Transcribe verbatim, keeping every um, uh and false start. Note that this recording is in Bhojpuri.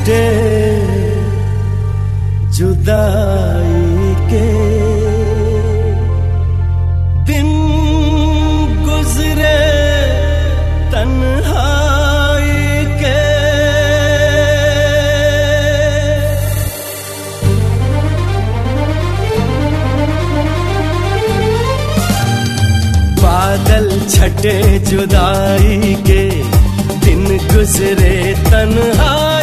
छटे जुदाई के दिन गुजरे तन्हाई के। बादल छटे जुदाई के दिन गुजरे तन्हाई